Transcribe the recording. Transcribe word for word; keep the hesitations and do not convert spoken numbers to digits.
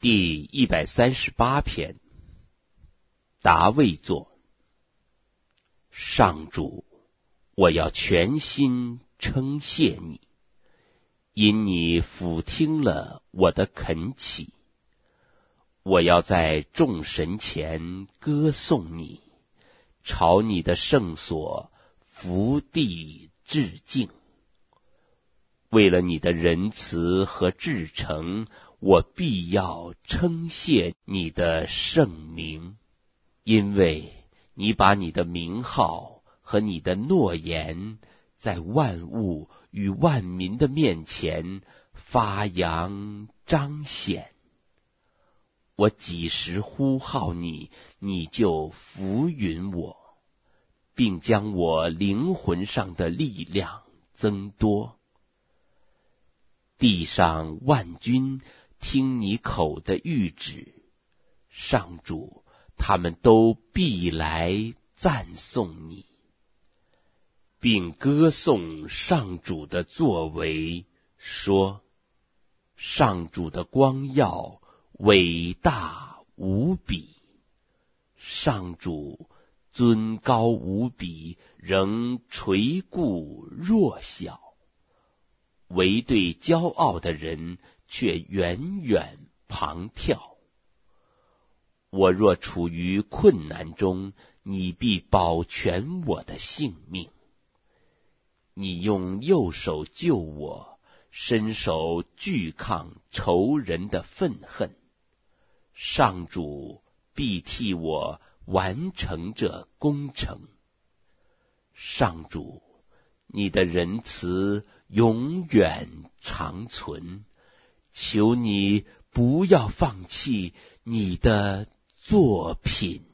第一百三十八篇，达味作。上主，我要全心称谢你，因你俯听了我的恳祈。我要在众神前歌颂你，朝你的圣所伏地致敬。为了你的仁慈和至诚，我必要称谢你的圣名，因为你把你的名号和你的诺言在万物与万民的面前发扬彰显。我几时呼号你，你就扶允我，并将我灵魂上的力量增多。地上万军听你口的谕旨，上主，他们都必来赞颂你，并歌颂上主的作为，说：上主的光耀伟大无比，上主尊高无比，仍垂顾弱小，唯对骄傲的人却远远旁眺。我若处于困难中，你必保全我的性命。你用右手救我，伸手拒抗仇人的愤恨。上主必替我完成这工程。上主，你的仁慈永远长存，求你不要放弃你的作品。